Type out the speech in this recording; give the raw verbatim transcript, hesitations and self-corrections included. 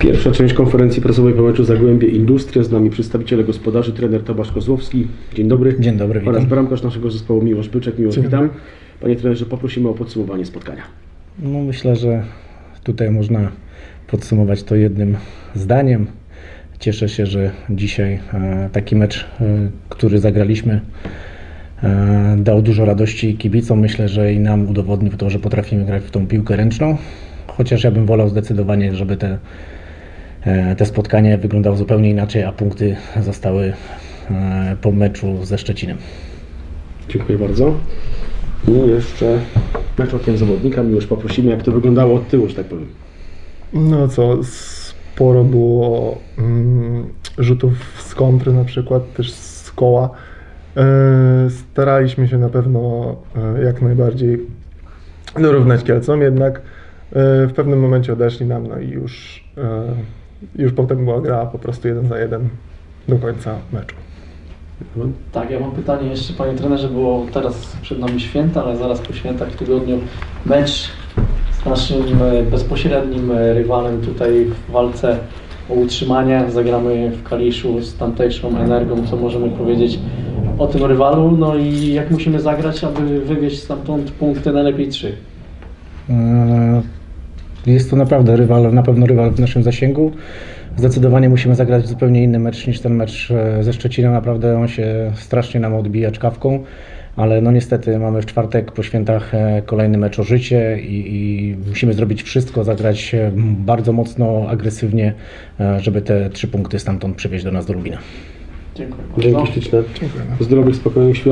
Pierwsza część konferencji prasowej po meczu Zagłębie Industria. Z nami przedstawiciele gospodarzy, trener Tomasz Kozłowski. Dzień dobry. Dzień dobry, witam. Oraz bramkarz naszego zespołu Miłosz Byczek. Miłosz, witam. Panie trenerze, poprosimy o podsumowanie spotkania. No myślę, że tutaj można podsumować to jednym zdaniem. Cieszę się, że dzisiaj e, taki mecz, e, który zagraliśmy, e, dał dużo radości kibicom. Myślę, że i nam udowodnił to, że potrafimy grać w tą piłkę ręczną. Chociaż ja bym wolał zdecydowanie, żeby te, e, te spotkanie wyglądało zupełnie inaczej, a punkty zostały e, po meczu ze Szczecinem. Dziękuję bardzo. I jeszcze mecz okiem zawodnika. Miłosz, poprosimy, jak to wyglądało od tyłu, że tak powiem. No co, sporo było mm, rzutów z kontry, na przykład też z koła. E, staraliśmy się na pewno e, jak najbardziej dorównać Kielcom, jednak e, w pewnym momencie odeszli nam, no i już, e, już potem była gra po prostu jeden za jeden do końca meczu. Tak, ja mam pytanie jeszcze, panie trenerze, bo teraz przed nami święta, ale zaraz po świętach w tygodniu mecz z naszym bezpośrednim rywalem tutaj w walce o utrzymanie. Zagramy w Kaliszu z tamtejszą Energią. Co możemy powiedzieć o tym rywalu? No i jak musimy zagrać, aby wywieźć stamtąd punkty, najlepiej trzy? Jest to naprawdę rywal, na pewno rywal w naszym zasięgu. Zdecydowanie musimy zagrać zupełnie inny mecz niż ten mecz ze Szczecinem. Naprawdę on się strasznie nam odbija czkawką, ale no niestety mamy w czwartek po świętach kolejny mecz o życie i, i musimy zrobić wszystko, zagrać bardzo mocno, agresywnie, żeby te trzy punkty stamtąd przywieźć do nas do Lubina. Dziękuję bardzo. Dzięki śliczne. Dziękujemy. Zdrowych, spokojnych świąt.